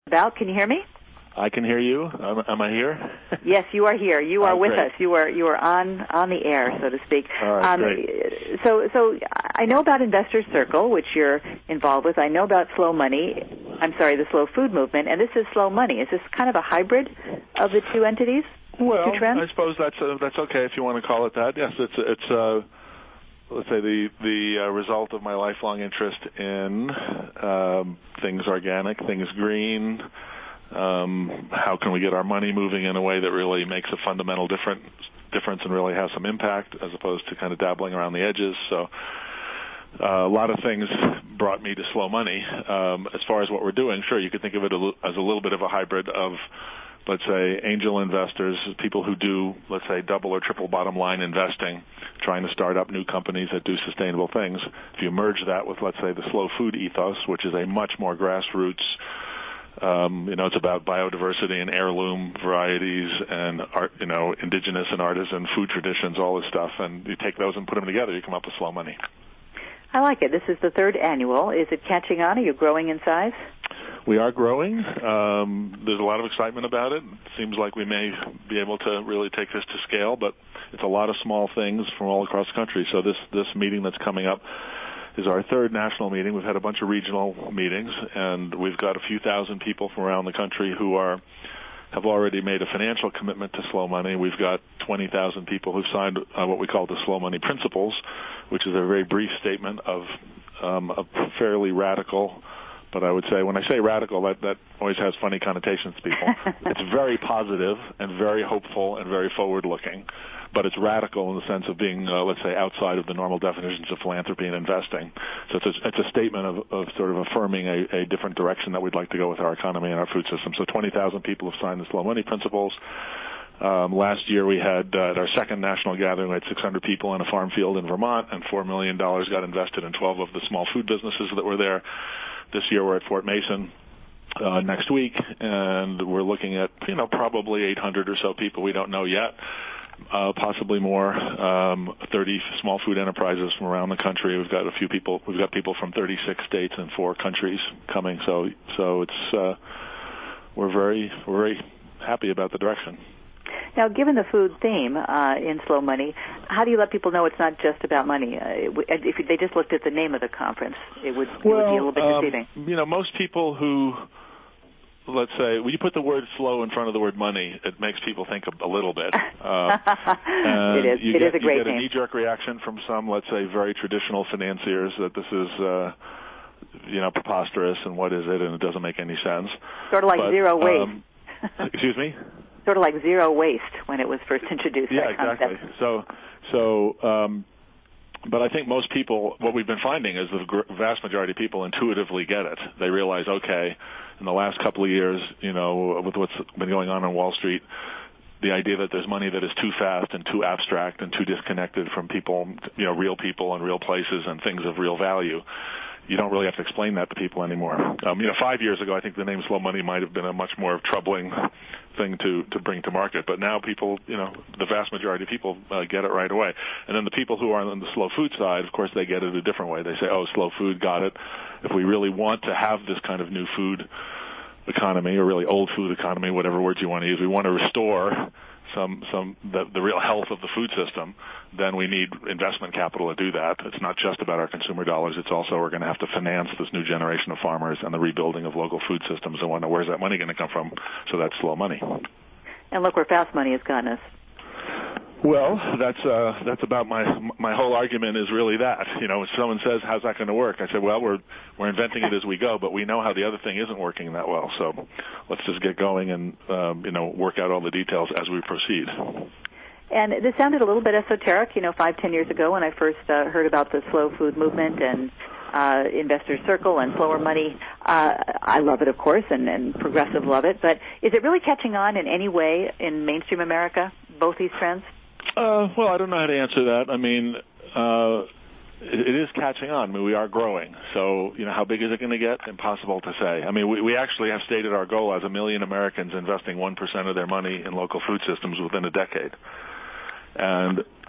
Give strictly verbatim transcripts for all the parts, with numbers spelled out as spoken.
About. Can you hear me? I can hear you. Am, am I here? Yes, you are here. You are oh, with great. us. You are you are on on the air, so to speak. All right, um, great. So so I know about Investor Circle, which you're involved with. I know about Slow Money. I'm sorry, the Slow Food Movement, and this is Slow Money. Is this kind of a hybrid of the two entities? Well, two trends? I suppose that's uh, that's okay if you want to call it that. Yes, it's it's uh, let's say the the uh, result of my lifelong interest in um, things organic, things green. Um, how can we get our money moving in a way that really makes a fundamental difference, difference and really has some impact, as opposed to kind of dabbling around the edges. So uh, a lot of things brought me to Slow Money. Um, as far as what we're doing, sure, you could think of it as a little bit of a hybrid of, let's say, angel investors, people who do, let's say, double or triple bottom line investing, trying to start up new companies that do sustainable things. If you merge that with, let's say, the slow food ethos, which is a much more grassroots, Um, you know, it's about biodiversity and heirloom varieties and art, you know, indigenous and artisan food traditions, all this stuff. And you take those and put them together, you come up with Slow Money. I like it. This is the third annual. Is it catching on? Are you growing in size? We are growing. Um, there's a lot of excitement about it. It seems like we may be able to really take this to scale, but it's a lot of small things from all across the country. So this, this meeting that's coming up is our third national meeting. We've had a bunch of regional meetings, and we've got a few thousand people from around the country who are have already made a financial commitment to Slow Money. We've got twenty thousand people who've signed uh, what we call the Slow Money Principles, which is a very brief statement of um, a fairly radical, but I would say, when I say radical, that, that always has funny connotations to people. It's very positive and very hopeful and very forward-looking. But it's radical in the sense of being, uh, let's say, outside of the normal definitions of philanthropy and investing. So it's a, it's a statement of, of sort of affirming a, a different direction that we'd like to go with our economy and our food system. So twenty thousand people have signed the Slow Money Principles. Um, last year we had uh, at our second national gathering, we had six hundred people in a farm field in Vermont, and four million dollars got invested in twelve of the small food businesses that were there. This year we're at Fort Mason uh, next week, and we're looking at, you know, probably eight hundred or so people. We don't know yet. Uh, possibly more, um, thirty small food enterprises from around the country. We've got a few people, we've got people from thirty-six states and four countries coming. So, so it's, uh, we're very, we're very happy about the direction. Now, given the food theme uh, in Slow Money, how do you let people know it's not just about money? Uh, if they just looked at the name of the conference, it would, it well, would be a little bit um, deceiving. You know, most people who, let's say, when you put the word slow in front of the word money, it makes people think a, a little bit. Uh, it is. You it get, is a great You get name. a knee-jerk reaction from some, let's say, very traditional financiers that this is, uh, you know, preposterous and what is it, and it doesn't make any sense. Sort of like but, zero waste. Um, excuse me? Sort of like zero waste when it was first introduced. Yeah, that concept. exactly. So, so, um, but I think most people, what we've been finding is the gr- vast majority of people intuitively get it. They realize, okay, in the last couple of years, you know, with what's been going on on Wall Street, the idea that there's money that is too fast and too abstract and too disconnected from people, you know, real people and real places and things of real value. You don't really have to explain that to people anymore. Um, you know, five years ago, I think the name Slow Money might have been a much more troubling thing to, to bring to market. But now people, you know, the vast majority of people uh, get it right away. And then the people who are on the slow food side, of course, they get it a different way. They say, oh, slow food, got it. If we really want to have this kind of new food economy, or really old food economy, whatever words you want to use, we want to restore some some the, the real health of the food system, then we need investment capital to do that. It's not just about our consumer dollars. It's also we're going to have to finance this new generation of farmers and the rebuilding of local food systems. And wonder, where's that money going to come from? So that's slow money. And look where fast money has gotten us. Well, that's uh, that's about my my whole argument is really that. You know, if someone says, how's that going to work? I said, well, we're we're inventing it as we go, but we know how the other thing isn't working that well. So let's just get going and, um, you know, work out all the details as we proceed. And this sounded a little bit esoteric, you know, five, ten years ago when I first uh, heard about the slow food movement and uh, Investor Circle and Slower Money. Uh, I love it, of course, and, and progressive love it. But is it really catching on in any way in mainstream America, both these trends? Uh, well, I don't know how to answer that. I mean, uh, it, it is catching on. I mean, we are growing. So, you know, how big is it going to get? Impossible to say. I mean, we, we actually have stated our goal as a million Americans investing one percent of their money in local food systems within a decade. And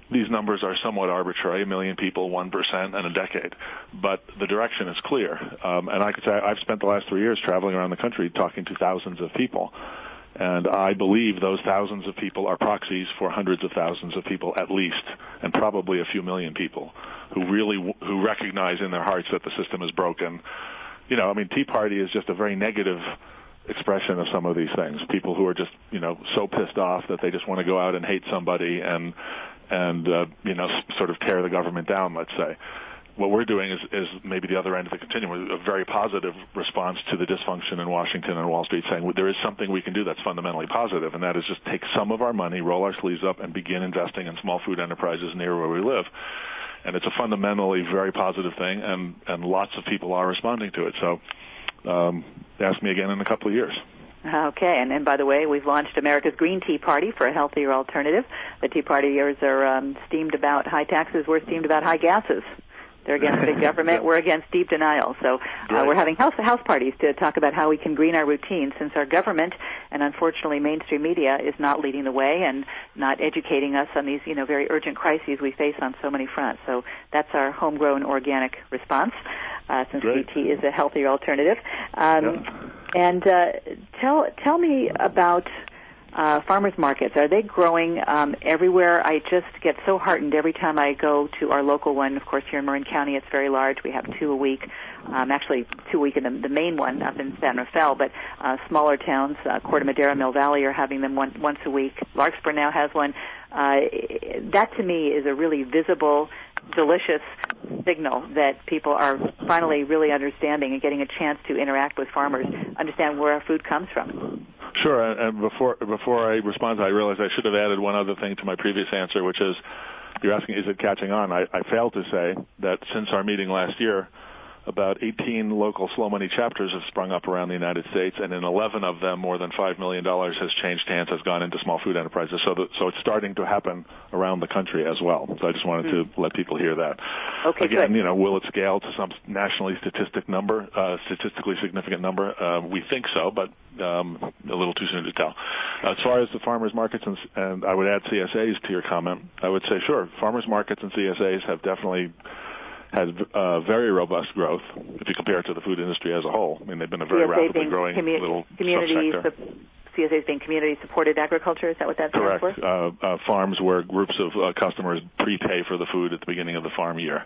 these numbers are somewhat arbitrary, a million people, one percent, and a decade. But the direction is clear. Um, and I could say I've spent the last three years traveling around the country talking to thousands of people. And I believe those thousands of people are proxies for hundreds of thousands of people at least, and probably a few million people who really, who recognize in their hearts that the system is broken. You know, I mean, Tea Party is just a very negative expression of some of these things. People who are just, you know, so pissed off that they just want to go out and hate somebody and, and uh, you know, sort of tear the government down, let's say. What we're doing is, is maybe the other end of the continuum, a very positive response to the dysfunction in Washington and Wall Street, saying well, there is something we can do that's fundamentally positive, and that is just take some of our money, roll our sleeves up, and begin investing in small food enterprises near where we live. And it's a fundamentally very positive thing, and, and lots of people are responding to it. So um, ask me again in a couple of years. Okay, and, and by the way, we've launched America's Green Tea Party for a healthier alternative. The Tea Partiers are um, steamed about high taxes, we're steamed about high gases. They're against big government. We're against deep denial. So uh, we're having house house parties to talk about how we can green our routine, since our government and unfortunately mainstream media is not leading the way and not educating us on these, you know, very urgent crises we face on so many fronts. So that's our homegrown organic response, uh, since G T is a healthier alternative. Um, yeah. And uh, tell tell me about Uh, farmers markets. Are they growing um, everywhere? I just get so heartened every time I go to our local one. Of course, here in Marin County, it's very large. We have two a week. Um, actually, two a week in the, the main one up in San Rafael, but uh, smaller towns, uh, Corte Madera, Mill Valley, are having them one, once a week. Larkspur now has one. Uh, that, to me, is a really visible, delicious signal that people are finally really understanding and getting a chance to interact with farmers, understand where our food comes from. Sure, and before before I respond, I realized I should have added one other thing to my previous answer, which is, you're asking, is it catching on? I, I failed to say that since our meeting last year, about eighteen local slow money chapters have sprung up around the United States, and in eleven of them, more than five million dollars has changed hands, has gone into small food enterprises. So, that, so it's starting to happen around the country as well. So I just wanted mm-hmm. to let people hear that. Okay, Again, good. you know, will it scale to some nationally statistic number, uh, statistically significant number? Uh, we think so, but um, a little too soon to tell. As far as the farmers markets, and, and I would add C S As to your comment, I would say, sure, farmers markets and C S As have definitely has uh, very robust growth if you compare it to the food industry as a whole. I mean, they've been a very C S A rapidly growing commu- little community subsector. Su- C S As being community-supported agriculture, is that what that stands for? Correct. Uh, uh, farms where groups of uh, customers prepay for the food at the beginning of the farm year.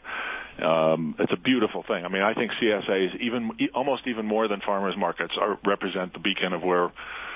Um, it's a beautiful thing. I mean, I think C S As, even almost even more than farmers markets, are represent the beacon of where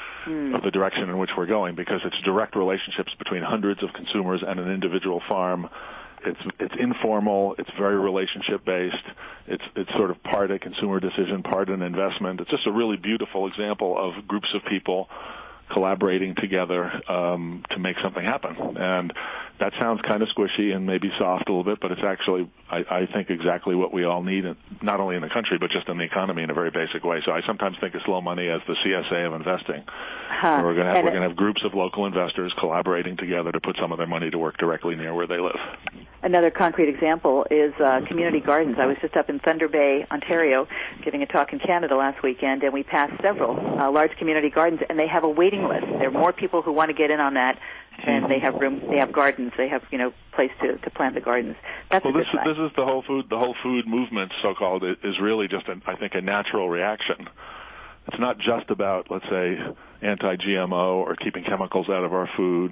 of the direction in which we're going, because it's direct relationships between hundreds of consumers and an individual farm. It's it's informal. It's very relationship based. It's it's sort of part a consumer decision, part an investment. It's just a really beautiful example of groups of people collaborating together um, to make something happen. And that sounds kind of squishy and maybe soft a little bit, but it's actually, I, I think, exactly what we all need, not only in the country, but just in the economy in a very basic way. So I sometimes think of slow money as the C S A of investing. Huh. We're going to have, we're going to have groups of local investors collaborating together to put some of their money to work directly near where they live. Another concrete example is uh, community gardens. I was just up in Thunder Bay, Ontario, giving a talk in Canada last weekend, and we passed several uh, large community gardens, and they have a waiting list. There are more people who want to get in on that, and they have room. They have gardens. They have, you know, place to, to plant the gardens. That's well, a this good sign. this is the whole food the whole food movement, so-called, is really just, a, I think, a natural reaction. It's not just about, let's say, anti-G M O or keeping chemicals out of our food.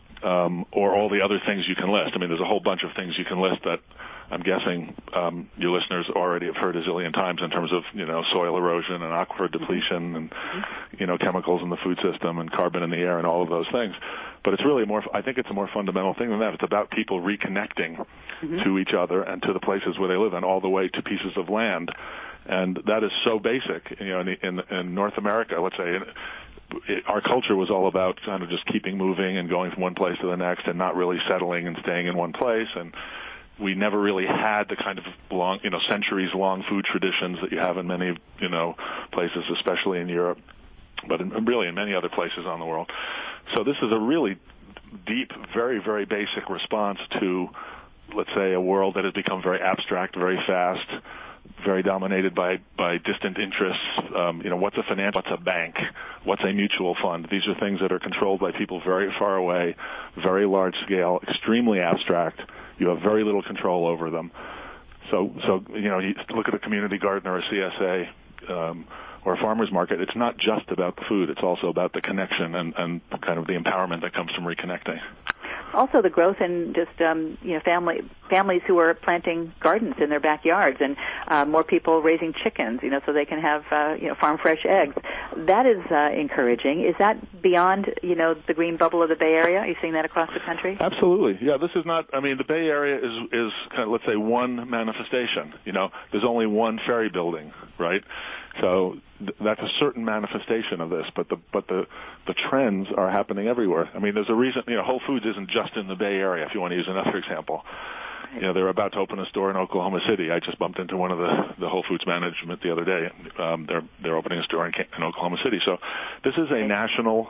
Um, or all the other things you can list. I mean, there's a whole bunch of things you can list that I'm guessing um, your listeners already have heard a zillion times in terms of, you know, soil erosion and aquifer depletion and, you know, chemicals in the food system and carbon in the air and all of those things. But it's really more, I think it's a more fundamental thing than that. It's about people reconnecting mm-hmm. to each other and to the places where they live, and all the way to pieces of land. And that is so basic. You know, in, in, in North America, let's say, in, It, our culture was all about kind of just keeping moving and going from one place to the next and not really settling and staying in one place. And we never really had the kind of long, you know, centuries-long food traditions that you have in many, you know, places, especially in Europe, but in, really in many other places on the world. So this is a really deep, very, very basic response to, let's say, a world that has become very abstract, very fast, very dominated by, by distant interests. Um, you know, what's a finance, what's a bank, What's a mutual fund? These are things that are controlled by people very far away, very large scale, extremely abstract. You have very little control over them. So, so you know, you look at a community garden or a C S A um, or a farmer's market. It's not just about the food. It's also about the connection and, and kind of the empowerment that comes from reconnecting. Also, the growth in just um, you know family families who are planting gardens in their backyards, and uh, more people raising chickens, you know, so they can have uh, you know farm fresh eggs. That is uh, encouraging. Is that beyond you know the green bubble of the Bay Area? Are you seeing that across the country? Absolutely. Yeah, this is not. I mean, the Bay Area is is kind of, let's say, one manifestation. You know, there's only one ferry building, right? So th- that's a certain manifestation of this, but the but the the trends are happening everywhere. I mean, there's a reason. You know, Whole Foods isn't just in the Bay Area. If you want to use another example, you know, they're about to open a store in Oklahoma City. I just bumped into one of the the Whole Foods management the other day. Um, they're they're opening a store in, in Oklahoma City. So this is a national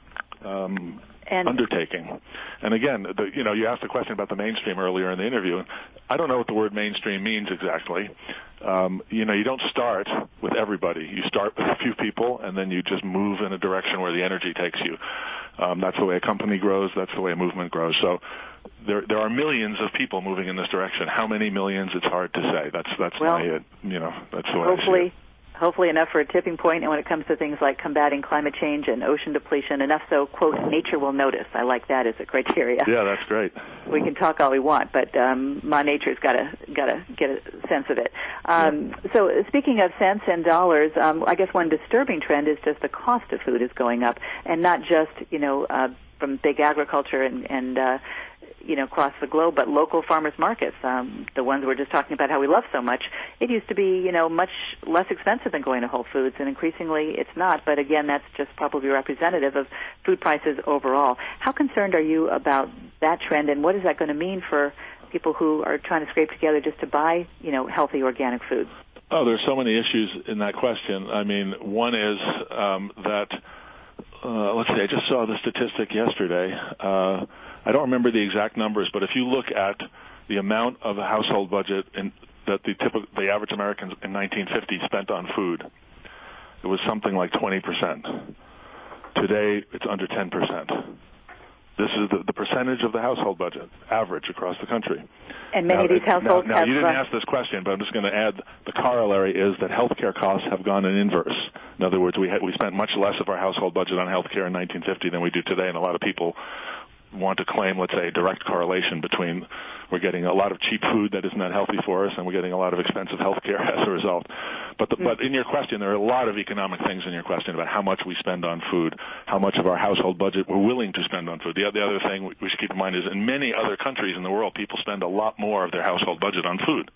um, and undertaking. And again, the, you know, you asked a question about the mainstream earlier in the interview. I don't know what the word mainstream means exactly. Um, you know, you don't start with everybody. You start with a few people, and then you just move in a direction where the energy takes you. Um, that's the way a company grows. That's the way a movement grows. So there there are millions of people moving in this direction. How many millions? It's hard to say. That's that's well, my you know that's the way hopefully. I see it. Hopefully enough for a tipping point, and when it comes to things like combating climate change and ocean depletion, enough so, quote, nature will notice. I like that as a criteria. Yeah, that's great. We can talk all we want, but um, my nature's got to got to get a sense of it. Um, yeah. So speaking of cents and dollars, um, I guess one disturbing trend is just the cost of food is going up, and not just, you know, uh, from big agriculture and, and uh, you know, across the globe, but local farmers markets, um, the ones we're just talking about how we love so much. It used to be, you know, much less expensive than going to Whole Foods, and increasingly it's not. But again, that's just probably representative of food prices overall. How concerned are you about that trend, and what is that going to mean for people who are trying to scrape together just to buy, you know, healthy organic food? Oh, there's so many issues in that question. I mean, one is um, that, uh, let's see, I just saw the statistic yesterday. Uh, I don't remember the exact numbers, but if you look at the amount of a household budget in, that the typical, the average American in nineteen fifty spent on food, it was something like twenty percent. Today, it's under ten percent. This is the, the percentage of the household budget, average across the country. And many now, of these households now, now have... you didn't ask this question, but I'm just going to add the corollary is that healthcare costs have gone in inverse. In other words, we had, we spent much less of our household budget on healthcare in nineteen fifty than we do today, and a lot of people want to claim, let's say, a direct correlation between we're getting a lot of cheap food that isn't that healthy for us, and we're getting a lot of expensive health care as a result. But, the, mm. but in your question, there are a lot of economic things in your question about how much we spend on food, how much of our household budget we're willing to spend on food. The, the other thing we should keep in mind is in many other countries in the world, people spend a lot more of their household budget on food.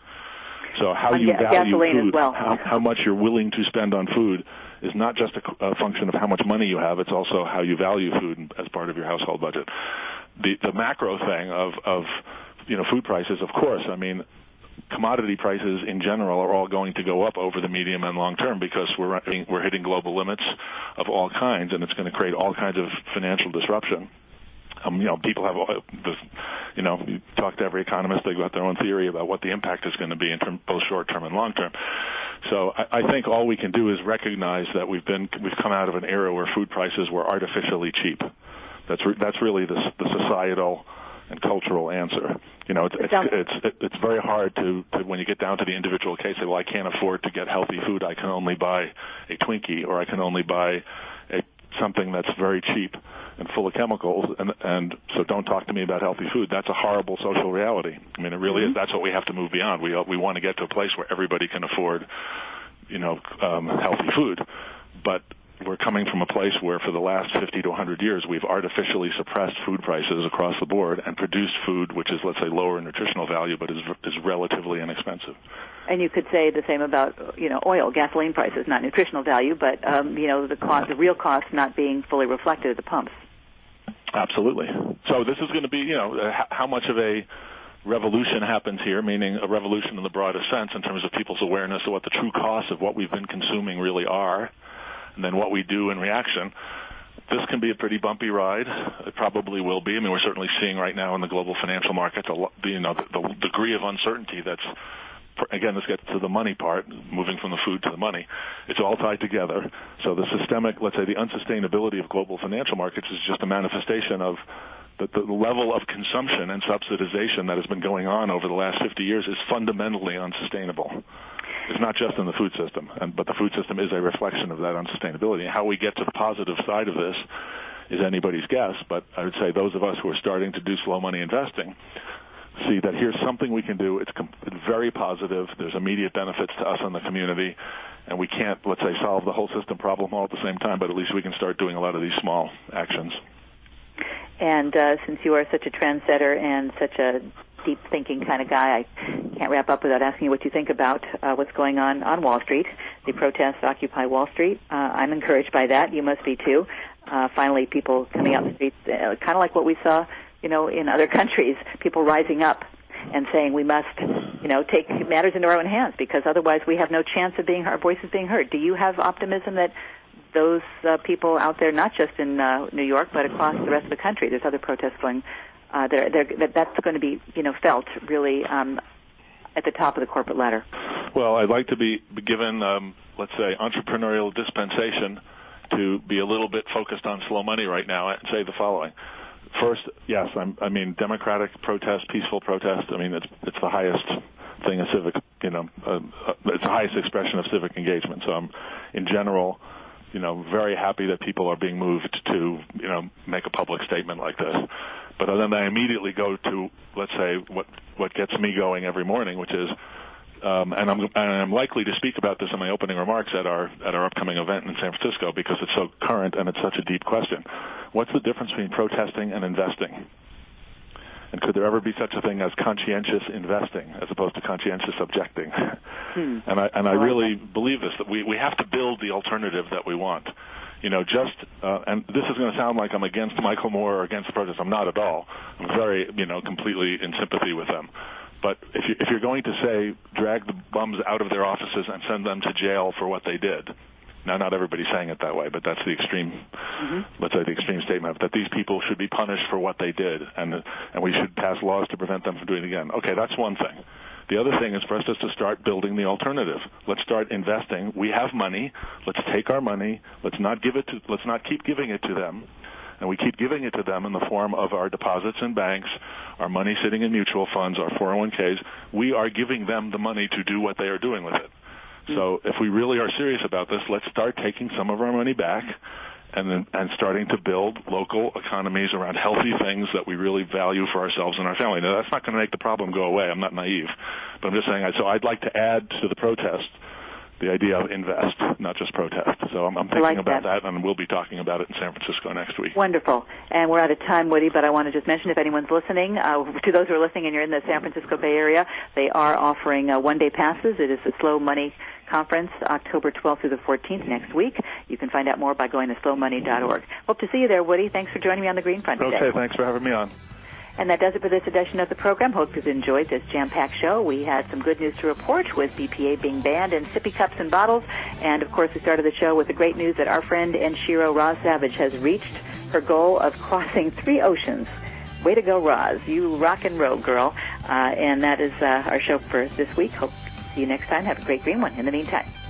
So how on you ga- value food, as well. how, how much you're willing to spend on food is not just a, a function of how much money you have, it's also how you value food as part of your household budget. The, the macro thing of, of, you know, food prices, of course, I mean, commodity prices in general are all going to go up over the medium and long term because we're, we're hitting global limits of all kinds, and it's going to create all kinds of financial disruption. Um, you know, people have, the, you know, you talk to every economist, they've got their own theory about what the impact is going to be in term, both short term and long term. So I, I think all we can do is recognize that we've been, we've come out of an era where food prices were artificially cheap. That's re- that's really the, the societal and cultural answer. You know, it's it's it's, it's very hard to, to when you get down to the individual case, say, well, I can't afford to get healthy food. I can only buy a Twinkie, or I can only buy a something that's very cheap and full of chemicals, and and so don't talk to me about healthy food. That's a horrible social reality. I mean, it really mm-hmm. is. That's what we have to move beyond. We we want to get to a place where everybody can afford, you know, um, healthy food, but we're coming from a place where for the last fifty to one hundred years we've artificially suppressed food prices across the board and produced food which is, let's say, lower in nutritional value but is is relatively inexpensive. And you could say the same about, you know, oil, gasoline prices, not nutritional value, but, um, you know, the cost, the real cost not being fully reflected at the pumps. Absolutely. So this is going to be, you know, how much of a revolution happens here, meaning a revolution in the broadest sense in terms of people's awareness of what the true costs of what we've been consuming really are, and then what we do in reaction. This can be a pretty bumpy ride. It probably will be. I mean, we're certainly seeing right now in the global financial markets, a lot, you know, the, the degree of uncertainty that's again, this gets to the money part, moving from the food to the money. It's all tied together. So the systemic, let's say the unsustainability of global financial markets is just a manifestation of the, the level of consumption and subsidization that has been going on over the last fifty years is fundamentally unsustainable. It's not just in the food system, and, but the food system is a reflection of that unsustainability. And how we get to the positive side of this is anybody's guess, but I would say those of us who are starting to do slow money investing see that here's something we can do. It's com- very positive. There's immediate benefits to us and the community, and we can't, let's say, solve the whole system problem all at the same time, but at least we can start doing a lot of these small actions. And uh, since you are such a trendsetter and such a deep thinking kind of guy, I can't wrap up without asking you what you think about uh, what's going on on Wall Street. The protests Occupy Wall Street. Uh, I'm encouraged by that. You must be too. Uh, finally, people coming out in the streets, uh, kind of like what we saw, you know, in other countries, people rising up and saying we must, you know, take matters into our own hands because otherwise we have no chance of being our voices being heard. Do you have optimism that those uh, people out there, not just in uh, New York, but across the rest of the country, there's other protests going, uh, they're, they're, that that's going to be, you know, felt really um, at the top of the corporate ladder? Well, I'd like to be given, um, let's say, entrepreneurial dispensation to be a little bit focused on slow money right now and say the following. First, yes, I'm, I mean, democratic protest, peaceful protest, I mean, it's, it's the highest thing of civic, you know, uh, it's the highest expression of civic engagement. So I'm, in general, you know, very happy that people are being moved to, you know, make a public statement like this. But then I immediately go to, let's say, what, what gets me going every morning, which is, Um, and, I'm, and I'm likely to speak about this in my opening remarks at our at our upcoming event in San Francisco because it's so current and it's such a deep question. What's the difference between protesting and investing? And could there ever be such a thing as conscientious investing as opposed to conscientious objecting? Hmm. And I and I, I like really that. believe this, that we, we have to build the alternative that we want. You know, just, uh, and this is going to sound like I'm against Michael Moore or against the protests. I'm not at all. I'm very, you know, completely in sympathy with them. But if, you, if you're going to say drag the bums out of their offices and send them to jail for what they did, now not everybody's saying it that way, but that's the extreme, mm-hmm. let's say the extreme statement, that these people should be punished for what they did, and and we should pass laws to prevent them from doing it again. Okay, that's one thing. The other thing is for us just to start building the alternative. Let's start investing. We have money. Let's take our money. Let's not give it to. Let's not keep giving it to them. And we keep giving it to them in the form of our deposits in banks, our money sitting in mutual funds, our four oh one k's. We are giving them the money to do what they are doing with it. Mm-hmm. So if we really are serious about this, let's start taking some of our money back and then, and starting to build local economies around healthy things that we really value for ourselves and our family. Now, that's not going to make the problem go away. I'm not naive. But I'm just saying, so I'd like to add to the protest the idea of invest, not just protest. So I'm, I'm thinking like about that. that, and we'll be talking about it in San Francisco next week. Wonderful. And we're out of time, Woody, but I want to just mention if anyone's listening, uh, to those who are listening and you're in the San Francisco Bay Area, they are offering uh, one-day passes. It is the Slow Money Conference, October twelfth through the fourteenth next week. You can find out more by going to slow money dot org. Hope to see you there, Woody. Thanks for joining me on the Green Front today. Okay, thanks for having me on. And that does it for this edition of the program. Hope you've enjoyed this jam-packed show. We had some good news to report with B P A being banned and sippy cups and bottles. And, of course, we started the show with the great news that our friend Enshiro Roz Savage has reached her goal of crossing three oceans. Way to go, Roz. You rock and roll, girl. Uh, and that is uh, our show for this week. Hope to see you next time. Have a great green one in the meantime.